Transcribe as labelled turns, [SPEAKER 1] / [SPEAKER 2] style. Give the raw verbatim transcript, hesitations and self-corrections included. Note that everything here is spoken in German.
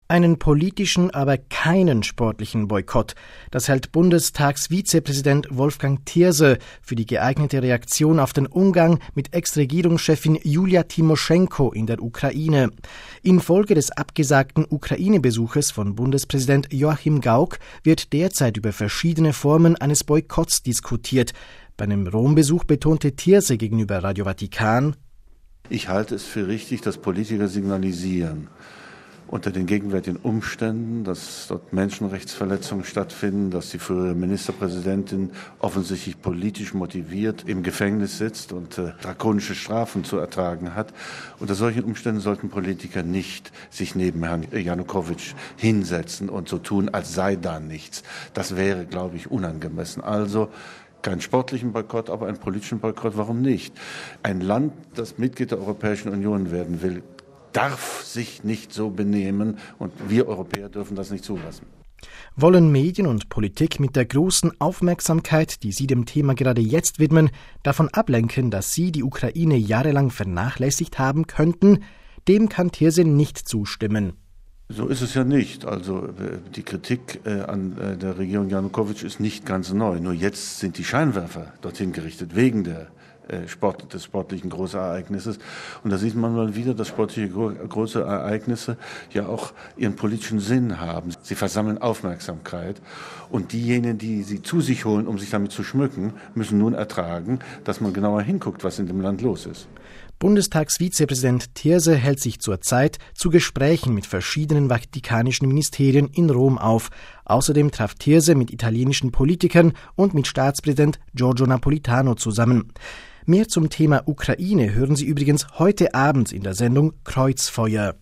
[SPEAKER 1] Einen politischen, aber keinen sportlichen Boykott. Das hält Bundestagsvizepräsident Wolfgang Thierse für die geeignete Reaktion auf den Umgang mit Ex-Regierungschefin Julia Timoschenko in der Ukraine. Infolge des abgesagten Ukraine-Besuches von Bundespräsident Joachim Gauck wird derzeit über verschiedene Formen eines Boykotts diskutiert. Bei einem Rom-Besuch betonte Thierse gegenüber Radio Vatikan:
[SPEAKER 2] Ich halte es für richtig, dass Politiker signalisieren, unter den gegenwärtigen Umständen, dass dort Menschenrechtsverletzungen stattfinden, dass die frühere Ministerpräsidentin offensichtlich politisch motiviert im Gefängnis sitzt und äh, drakonische Strafen zu ertragen hat. Unter solchen Umständen sollten Politiker nicht sich neben Herrn Janukowitsch hinsetzen und so tun, als sei da nichts. Das wäre, glaube ich, unangemessen. Also keinen sportlichen Boykott, aber einen politischen Boykott, warum nicht? Ein Land, das Mitglied der Europäischen Union werden will, darf sich nicht so benehmen und wir Europäer dürfen das nicht zulassen.
[SPEAKER 1] Wollen Medien und Politik mit der großen Aufmerksamkeit, die sie dem Thema gerade jetzt widmen, davon ablenken, dass sie die Ukraine jahrelang vernachlässigt haben könnten? Dem kann Thierse nicht zustimmen.
[SPEAKER 2] So ist es ja nicht. Also die Kritik äh, an äh, der Regierung Janukowitsch ist nicht ganz neu. Nur jetzt sind die Scheinwerfer dorthin gerichtet, wegen der Sport, des sportlichen Großereignisses. Und da sieht man mal wieder, dass sportliche große Ereignisse ja auch ihren politischen Sinn haben. Sie versammeln Aufmerksamkeit und diejenigen, die sie zu sich holen, um sich damit zu schmücken, müssen nun ertragen, dass man genauer hinguckt, was in dem Land los ist.
[SPEAKER 1] Bundestagsvizepräsident Thierse hält sich zurzeit zu Gesprächen mit verschiedenen vatikanischen Ministerien in Rom auf. Außerdem traf Thierse mit italienischen Politikern und mit Staatspräsident Giorgio Napolitano zusammen. Mehr zum Thema Ukraine hören Sie übrigens heute Abend in der Sendung Kreuzfeuer.